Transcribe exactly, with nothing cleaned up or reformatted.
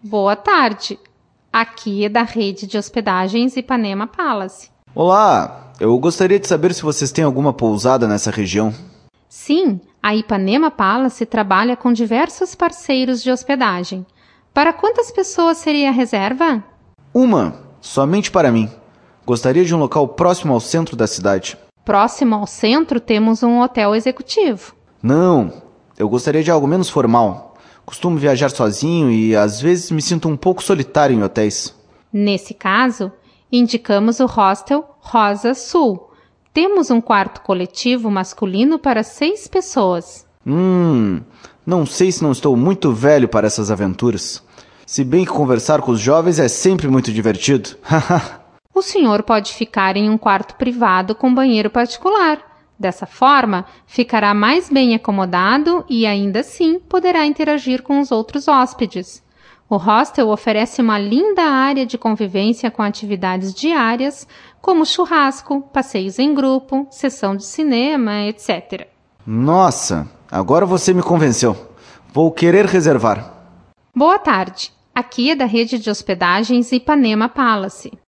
Boa tarde. Aqui é da rede de hospedagens Ipanema Palace. Olá, eu gostaria de saber se vocês têm alguma pousada nessa região. Sim, a Ipanema Palace trabalha com diversos parceiros de hospedagem. Para quantas pessoas seria a reserva? Uma, somente para mim. Gostaria de um local próximo ao centro da cidade. Próximo ao centro temos um hotel executivo. Não, eu gostaria de algo menos formal. Costumo viajar sozinho e às vezes me sinto um pouco solitário em hotéis. Nesse caso, indicamos o hostel Rosa Sul. Temos um quarto coletivo masculino para seis pessoas. Hum, não sei se não estou muito velho para essas aventuras. Se bem que conversar com os jovens é sempre muito divertido. O senhor pode ficar em um quarto privado com banheiro particular. Dessa forma, ficará mais bem acomodado e ainda assim poderá interagir com os outros hóspedes. O hostel oferece uma linda área de convivência com atividades diárias, como churrasco, passeios em grupo, sessão de cinema, etcétera. Nossa, agora você me convenceu. Vou querer reservar. Boa tarde. Aqui é da rede de hospedagens Ipanema Palace.